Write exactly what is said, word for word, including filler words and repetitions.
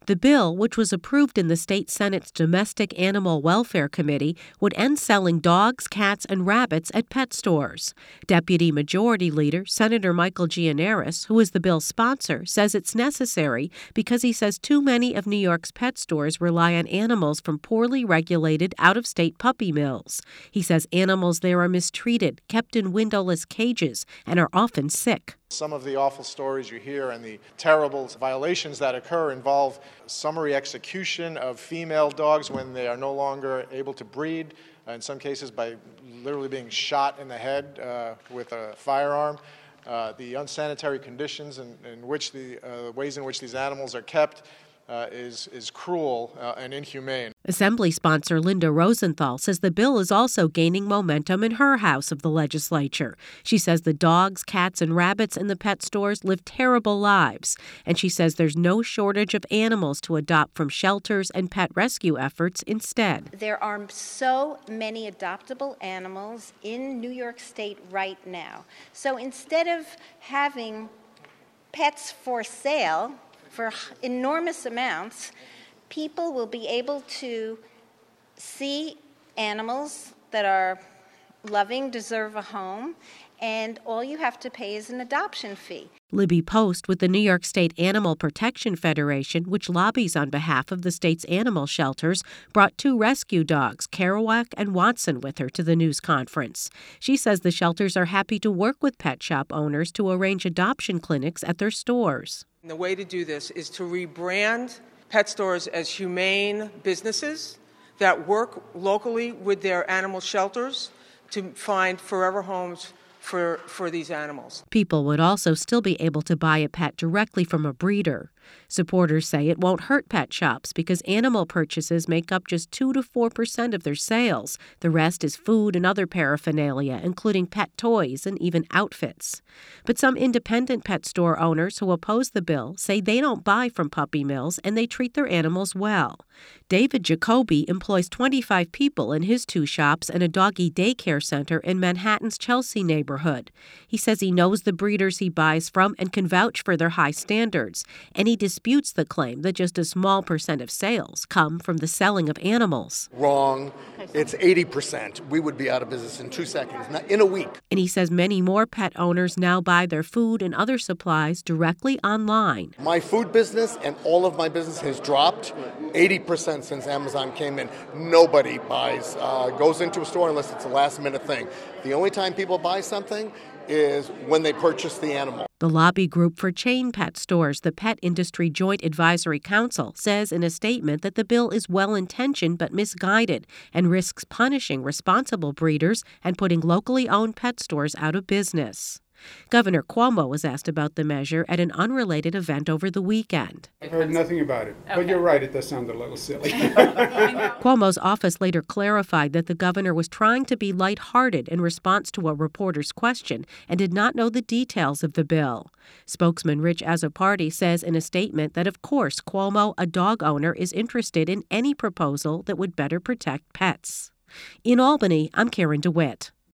The bill, which was approved in the state Senate's Domestic Animal Welfare Committee, would end selling dogs, cats, and rabbits at pet stores. Deputy Majority Leader Senator Michael Gianaris, who is the bill's sponsor, says it's necessary because he says too many of New York's pet stores rely on animals from poorly regulated, out-of-state puppy mills. He says animals there are mistreated, kept in windowless cages, and are often sick. Some of the awful stories you hear and the terrible violations that occur involve summary execution of female dogs when they are no longer able to breed, in some cases by literally being shot in the head uh, with a firearm. Uh, the unsanitary conditions in, in which the uh, ways in which these animals are kept Uh, is is cruel uh, and inhumane. Assembly sponsor Linda Rosenthal says the bill is also gaining momentum in her house of the legislature. She says the dogs, cats, and rabbits in the pet stores live terrible lives, and she says there's no shortage of animals to adopt from shelters and pet rescue efforts instead. There are so many adoptable animals in New York State right now. So instead of having pets for sale for enormous amounts, people will be able to see animals that are loving, deserve a home, and all you have to pay is an adoption fee. Libby Post with the New York State Animal Protection Federation, which lobbies on behalf of the state's animal shelters, brought two rescue dogs, Kerouac and Watson, with her to the news conference. She says the shelters are happy to work with pet shop owners to arrange adoption clinics at their stores. The way to do this is to rebrand pet stores as humane businesses that work locally with their animal shelters to find forever homes for, for these animals. People would also still be able to buy a pet directly from a breeder. Supporters say it won't hurt pet shops because animal purchases make up just two to four percent of their sales. The rest is food and other paraphernalia, including pet toys and even outfits. But some independent pet store owners who oppose the bill say they don't buy from puppy mills and they treat their animals well. David Jacoby employs twenty-five people in his two shops and a doggy daycare center in Manhattan's Chelsea neighborhood. He says he knows the breeders he buys from and can vouch for their high standards, and he disputes the claim that just a small percent of sales come from the selling of animals. Wrong. It's eighty percent. We would be out of business in two seconds, in a week. And he says many more pet owners now buy their food and other supplies directly online. My food business and all of my business has dropped eighty percent since Amazon came in. Nobody buys, uh, goes into a store unless it's a last-minute thing. The only time people buy something is when they purchase the animal. The lobby group for chain pet stores, the Pet Industry Joint Advisory Council, says in a statement that the bill is well-intentioned but misguided and risks punishing responsible breeders and putting locally owned pet stores out of business. Governor Cuomo was asked about the measure at an unrelated event over the weekend. I've heard nothing about it, okay. But you're right, it does sound a little silly. Cuomo's office later clarified that the governor was trying to be lighthearted in response to a reporter's question and did not know the details of the bill. Spokesman Rich Azzopardi says in a statement that, of course, Cuomo, a dog owner, is interested in any proposal that would better protect pets. In Albany, I'm Karen DeWitt.